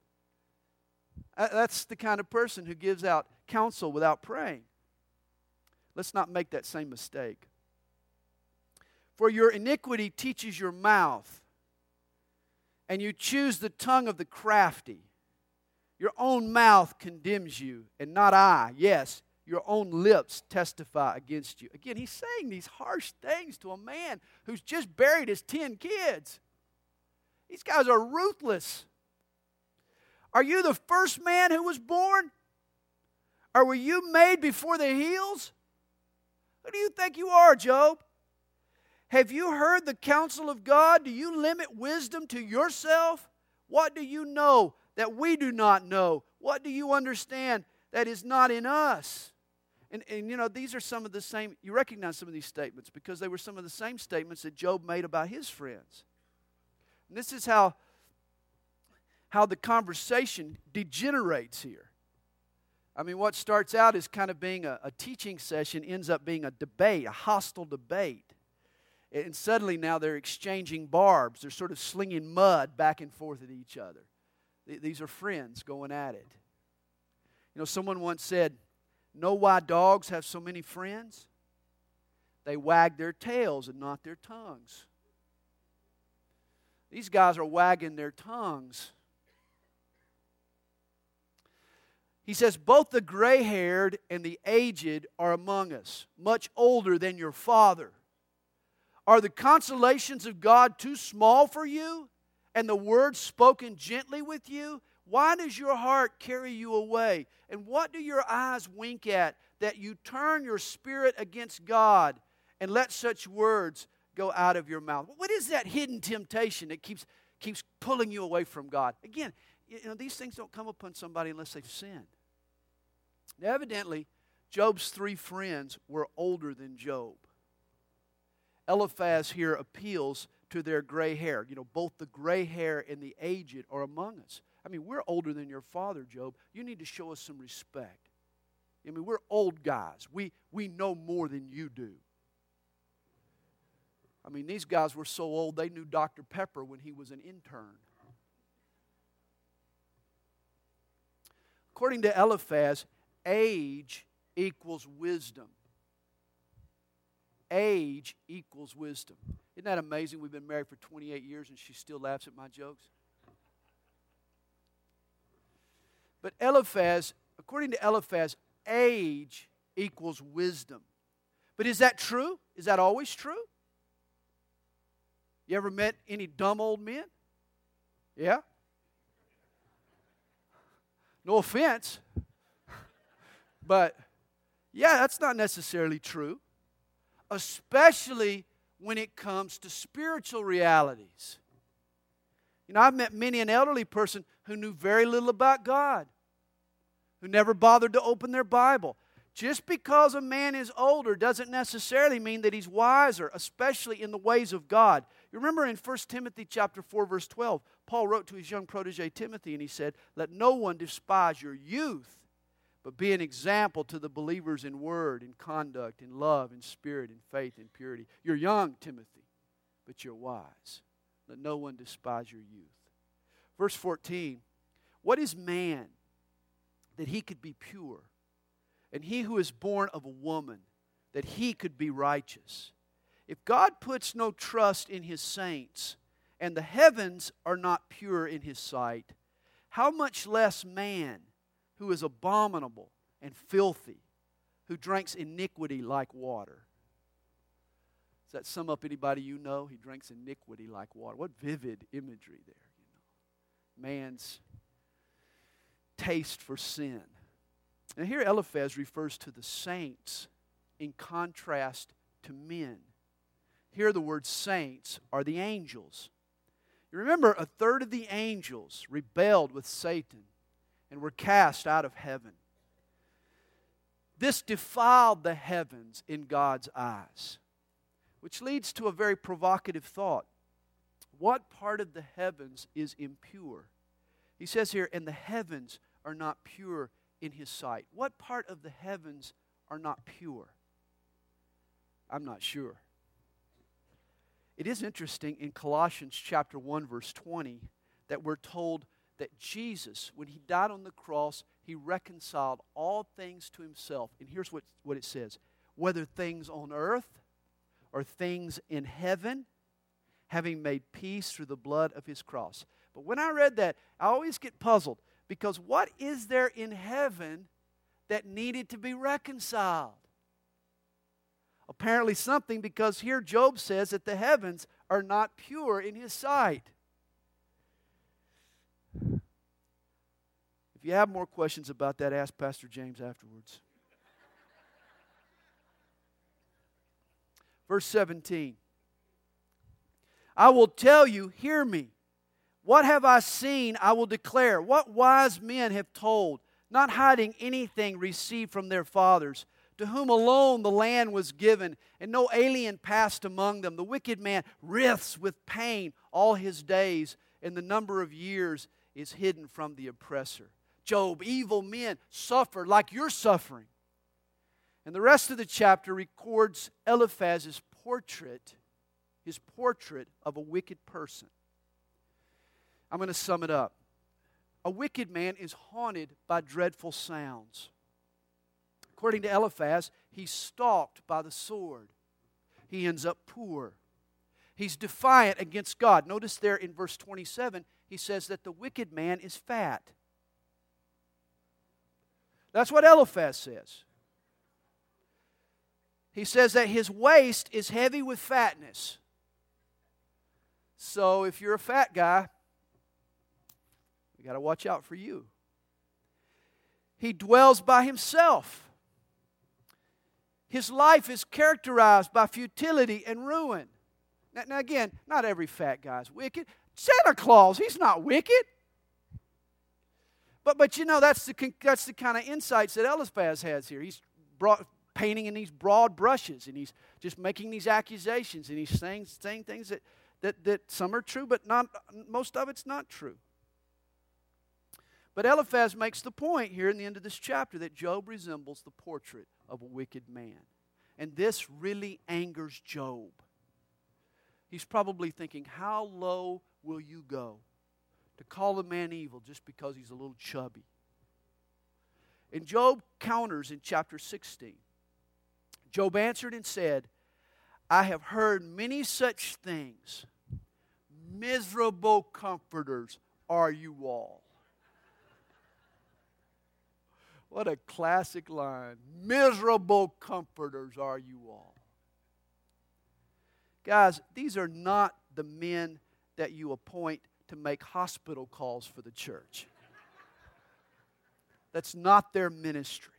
That's the kind of person who gives out counsel without praying. Let's not make that same mistake. For your iniquity teaches your mouth, and you choose the tongue of the crafty. Your own mouth condemns you, and not I. Yes, your own lips testify against you. Again, he's saying these harsh things to a man who's just buried his 10 kids. These guys are ruthless. Are you the first man who was born? Or were you made before the hills? Who do you think you are, Job? Have you heard the counsel of God? Do you limit wisdom to yourself? What do you know that we do not know? What do you understand that is not in us? And these are some of the same, you recognize some of these statements because they were some of the same statements that Job made about his friends. And this is how the conversation degenerates here. What starts out as kind of being a teaching session ends up being a debate, a hostile debate. And suddenly now they're exchanging barbs. They're sort of slinging mud back and forth at each other. These are friends going at it. Someone once said, know why dogs have so many friends? They wag their tails and not their tongues. These guys are wagging their tongues. He says, both the gray-haired and the aged are among us, much older than your father. Are the consolations of God too small for you? And the words spoken gently with you? Why does your heart carry you away? And what do your eyes wink at, that you turn your spirit against God and let such words go out of your mouth? What is that hidden temptation that keeps pulling you away from God? Again, these things don't come upon somebody unless they've sinned. Now, evidently, Job's 3 friends were older than Job. Eliphaz here appeals to their gray hair. Both the gray hair and the aged are among us. I mean, we're older than your father, Job. You need to show us some respect. I mean, we're old guys. We know more than you do. I mean, these guys were so old, they knew Dr. Pepper when he was an intern. According to Eliphaz, age equals wisdom. Age equals wisdom. Isn't that amazing? We've been married for 28 years and she still laughs at my jokes. But Eliphaz, according to Eliphaz, age equals wisdom. But is that true? Is that always true? You ever met any dumb old men? Yeah? No offense. But, yeah, that's not necessarily true. Especially when it comes to spiritual realities. I've met many an elderly person who knew very little about God, who never bothered to open their Bible. Just because a man is older doesn't necessarily mean that he's wiser, especially in the ways of God. You remember in 1 Timothy chapter 4, verse 12, Paul wrote to his young protege Timothy, and he said, "Let no one despise your youth, but be an example to the believers in word, in conduct, in love, in spirit, in faith, in purity." You're young, Timothy, but you're wise. Let no one despise your youth. Verse 14, what is man that he could be pure? And he who is born of a woman, that he could be righteous? If God puts no trust in His saints, and the heavens are not pure in His sight, how much less man, who is abominable and filthy, who drinks iniquity like water? Does that sum up anybody you know? He drinks iniquity like water. What vivid imagery there. Man's taste for sin. And here Eliphaz refers to the saints in contrast to men. Here the word saints are the angels. You remember, a third of the angels rebelled with Satan and were cast out of heaven. This defiled the heavens in God's eyes, which leads to a very provocative thought. What part of the heavens is impure? He says here, and the heavens are not pure in His sight. What part of the heavens are not pure? I'm not sure. It is interesting in Colossians chapter 1, verse 20, that we're told that Jesus, when He died on the cross, He reconciled all things to Himself. And here's what it says. Whether things on earth or things in heaven, having made peace through the blood of His cross. But when I read that, I always get puzzled, because what is there in heaven that needed to be reconciled? Apparently something, because here Job says that the heavens are not pure in His sight. If you have more questions about that, ask Pastor James afterwards. Verse 17. I will tell you, hear me. What have I seen, I will declare. What wise men have told, not hiding anything received from their fathers, to whom alone the land was given, and no alien passed among them. The wicked man writhes with pain all his days, and the number of years is hidden from the oppressor. Job, evil men suffer like you're suffering. And the rest of the chapter records Eliphaz's portrait, his portrait of a wicked person. I'm going to sum it up. A wicked man is haunted by dreadful sounds. According to Eliphaz, he's stalked by the sword. He ends up poor. He's defiant against God. Notice there in verse 27, he says that the wicked man is fat. That's what Eliphaz says. He says that his waist is heavy with fatness. So if you're a fat guy, we got to watch out for you. He dwells by himself. His life is characterized by futility and ruin. Now again, not every fat guy is wicked. Santa Claus, he's not wicked. But you know, that's the kind of insights that Eliphaz has here. He's painting in these broad brushes, and he's just making these accusations, and he's saying things that some are true, but not most of it's not true. But Eliphaz makes the point here in the end of this chapter that Job resembles the portrait of a wicked man. And this really angers Job. He's probably thinking, how low will you go to call a man evil just because he's a little chubby? And Job counters in chapter 16. Job answered and said, I have heard many such things. Miserable comforters are you all. What a classic line. Miserable comforters are you all. Guys, these are not the men that you appoint to make hospital calls for the church. That's not their ministry.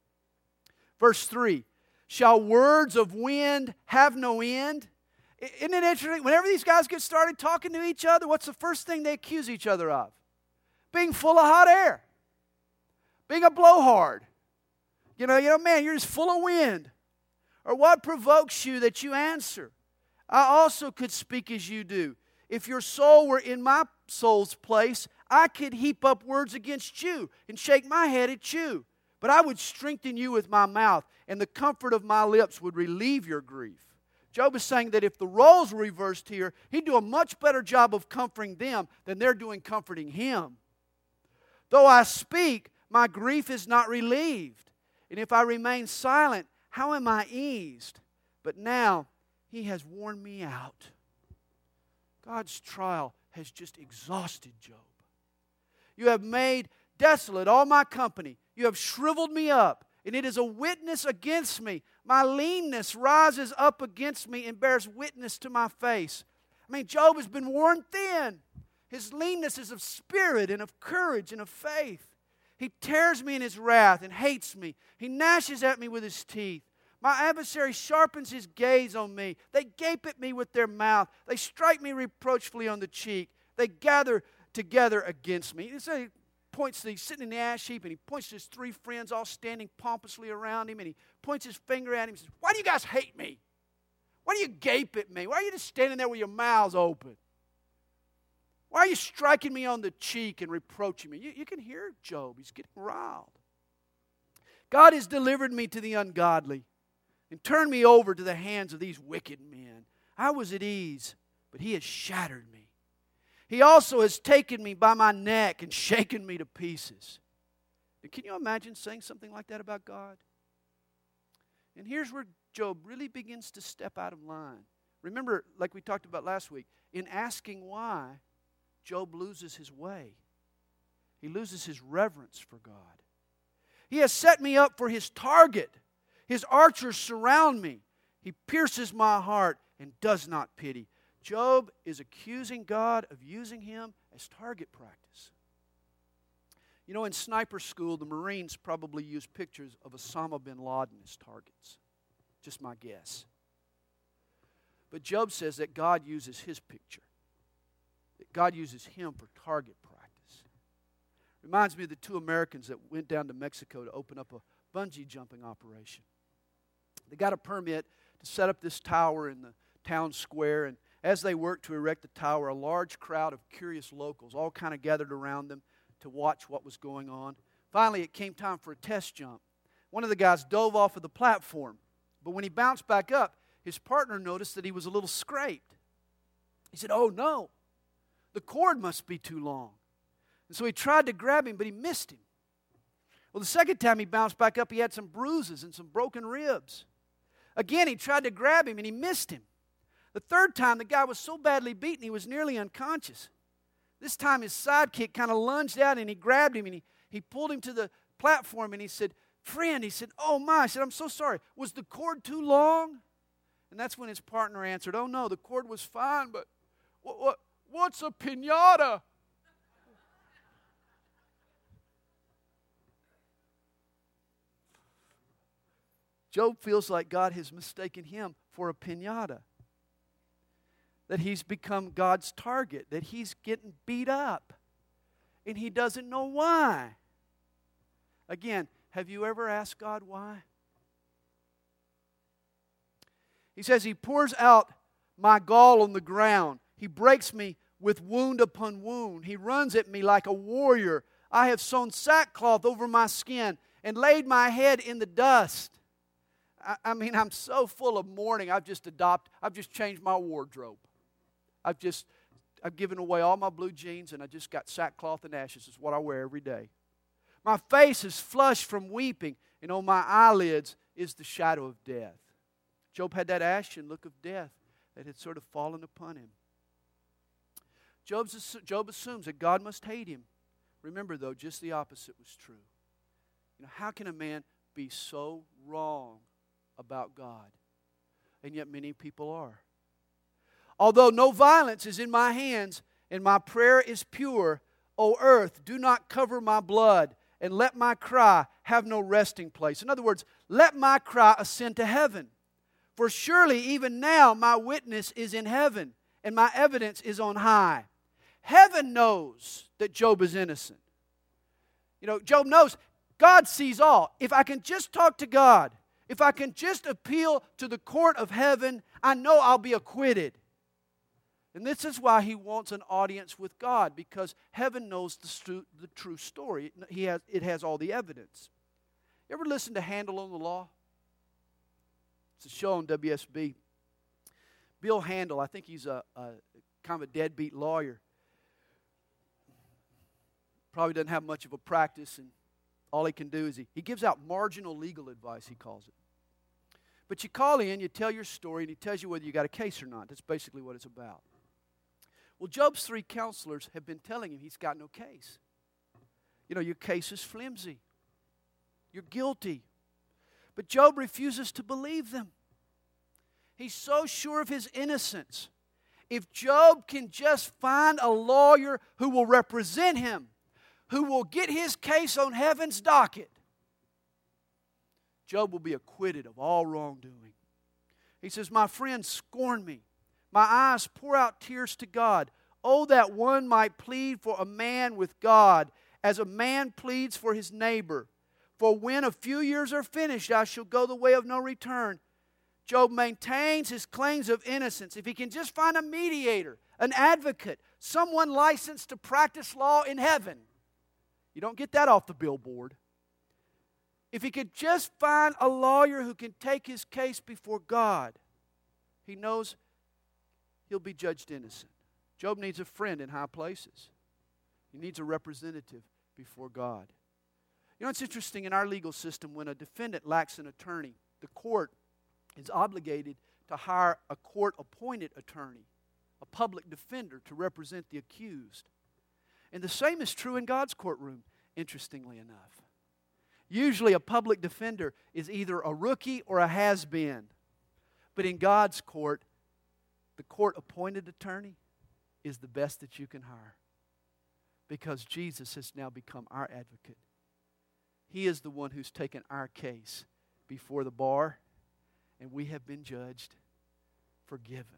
Verse 3, shall words of wind have no end? Isn't it interesting? Whenever these guys get started talking to each other, what's the first thing they accuse each other of? Being full of hot air. Being a blowhard. You know, man, you're just full of wind. Or what provokes you that you answer? I also could speak as you do. If your soul were in my soul's place, I could heap up words against you and shake my head at you. But I would strengthen you with my mouth, and the comfort of my lips would relieve your grief. Job is saying that if the roles were reversed here, he'd do a much better job of comforting them than they're doing comforting him. Though I speak, my grief is not relieved. And if I remain silent, how am I eased? But now he has worn me out. God's trial has just exhausted Job. You have made desolate all my company. You have shriveled me up, and it is a witness against me. My leanness rises up against me and bears witness to my face. I mean, Job has been worn thin. His leanness is of spirit and of courage and of faith. He tears me in his wrath and hates me. He gnashes at me with his teeth. My adversary sharpens his gaze on me. They gape at me with their mouth. They strike me reproachfully on the cheek. They gather together against me. So he points, he's sitting in the ash heap, and he points to his three friends all standing pompously around him, and he points his finger at him and says, why do you guys hate me? Why do you gape at me? Why are you just standing there with your mouths open? Why are you striking me on the cheek and reproaching me? You can hear Job. He's getting riled. God has delivered me to the ungodly and turned me over to the hands of these wicked men. I was at ease, but he has shattered me. He also has taken me by my neck and shaken me to pieces. Can you imagine saying something like that about God? And here's where Job really begins to step out of line. Remember, like we talked about last week, in asking why, Job loses his way. He loses his reverence for God. He has set me up for his target. His archers surround me. He pierces my heart and does not pity. Job is accusing God of using him as target practice. You know, in sniper school, the Marines probably use pictures of Osama bin Laden as targets. Just my guess. But Job says that God uses his picture. That God uses him for target practice. Reminds me of the two Americans that went down to Mexico to open up a bungee jumping operation. They got a permit to set up this tower in the town square, and as they worked to erect the tower, a large crowd of curious locals all kind of gathered around them to watch what was going on. Finally, it came time for a test jump. One of the guys dove off of the platform, but when he bounced back up, his partner noticed that he was a little scraped. He said, "Oh no, the cord must be too long." And so he tried to grab him, but he missed him. Well, the second time he bounced back up, he had some bruises and some broken ribs. Again, he tried to grab him, and he missed him. The third time, the guy was so badly beaten, he was nearly unconscious. This time, his sidekick kind of lunged out, and he grabbed him, and he pulled him to the platform, and he said, friend, he said, oh my, I said, I'm so sorry. Was the cord too long? And that's when his partner answered, oh no, the cord was fine, but what's a piñata? Job feels like God has mistaken him for a piñata. That he's become God's target, that he's getting beat up, and he doesn't know why. Again, have you ever asked God why? He says, He pours out my gall on the ground. He breaks me with wound upon wound. He runs at me like a warrior. I have sewn sackcloth over my skin and laid my head in the dust. I mean, I'm so full of mourning, I've just changed my wardrobe. I've given away all my blue jeans, and I just got sackcloth and ashes. It's what I wear every day. My face is flushed from weeping, and on my eyelids is the shadow of death. Job had that ashen look of death that had sort of fallen upon him. Job assumes that God must hate him. Remember, though, just the opposite was true. How can a man be so wrong about God? And yet many people are. Although no violence is in my hands, and my prayer is pure, O earth, do not cover my blood, and let my cry have no resting place. In other words, let my cry ascend to heaven. For surely even now my witness is in heaven, and my evidence is on high. Heaven knows that Job is innocent. Job knows God sees all. If I can just talk to God, if I can just appeal to the court of heaven, I know I'll be acquitted. And this is why he wants an audience with God, because heaven knows the true story. It has all the evidence. You ever listen to Handel on the Law? It's a show on WSB. Bill Handel, I think he's a kind of a deadbeat lawyer. Probably doesn't have much of a practice, and all he can do is he gives out marginal legal advice, he calls it. But you call in, you tell your story, and he tells you whether you got a case or not. That's basically what it's about. Well, Job's 3 counselors have been telling him he's got no case. Your case is flimsy. You're guilty. But Job refuses to believe them. He's so sure of his innocence. If Job can just find a lawyer who will represent him, who will get his case on heaven's docket, Job will be acquitted of all wrongdoing. He says, my friends scorn me. My eyes pour out tears to God. Oh, that one might plead for a man with God, as a man pleads for his neighbor. For when a few years are finished, I shall go the way of no return. Job maintains his claims of innocence. If he can just find a mediator, an advocate, someone licensed to practice law in heaven. You don't get that off the billboard. If he could just find a lawyer who can take his case before God, he knows he'll be judged innocent. Job needs a friend in high places. He needs a representative before God. It's interesting in our legal system, when a defendant lacks an attorney, the court is obligated to hire a court-appointed attorney, a public defender, to represent the accused. And the same is true in God's courtroom, interestingly enough. Usually a public defender is either a rookie or a has-been. But in God's court, the court-appointed attorney is the best that you can hire, because Jesus has now become our advocate. He is the one who's taken our case before the bar, and we have been judged, forgiven.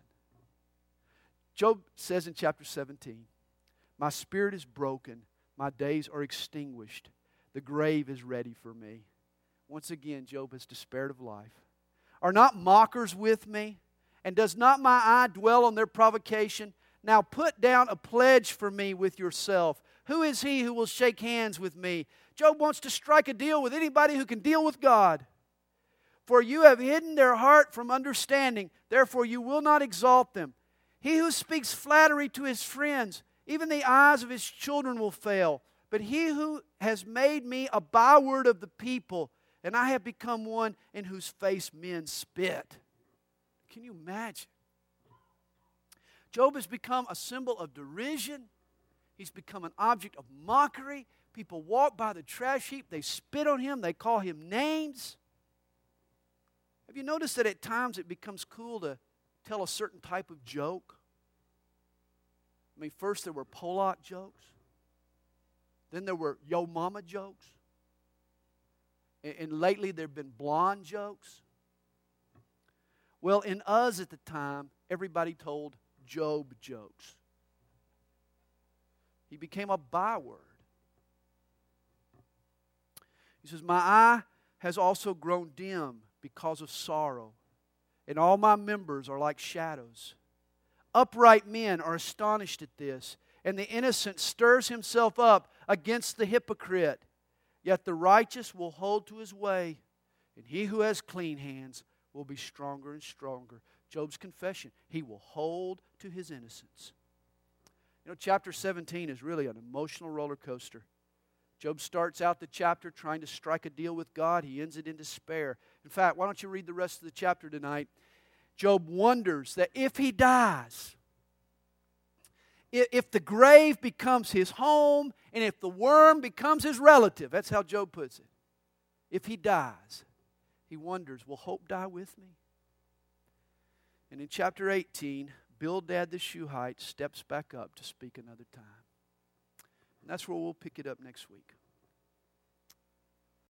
Job says in chapter 17, my spirit is broken, my days are extinguished, the grave is ready for me. Once again, Job has despaired of life. Are not mockers with me? And does not my eye dwell on their provocation? Now put down a pledge for me with yourself. Who is he who will shake hands with me? Job wants to strike a deal with anybody who can deal with God. For you have hidden their heart from understanding, therefore you will not exalt them. He who speaks flattery to his friends, even the eyes of his children will fail. But he who has made me a byword of the people, and I have become one in whose face men spit. Can you imagine? Job has become a symbol of derision. He's become an object of mockery People walk by the trash heap. They spit on him. They call him names. Have you noticed that at times it becomes cool to tell a certain type of joke? I mean, first there were Pollock jokes. Then there were Yo Mama jokes. And lately there have been blonde jokes. Well, in us at the time, everybody told Job jokes. He became a byword. He says, my eye has also grown dim because of sorrow, and all my members are like shadows. Upright men are astonished at this, and the innocent stirs himself up against the hypocrite. Yet the righteous will hold to his way, and he who has clean hands will be stronger and stronger. Job's confession, he will hold to his innocence. You know, chapter 17 is really an emotional roller coaster. Job starts out the chapter trying to strike a deal with God. He ends it in despair. In fact, why don't you read the rest of the chapter tonight? Job wonders that if he dies, if the grave becomes his home, and if the worm becomes his relative, that's how Job puts it. If he dies, he wonders, will hope die with me? And in chapter 18, Bildad the Shuhite steps back up to speak another time. And that's where we'll pick it up next week.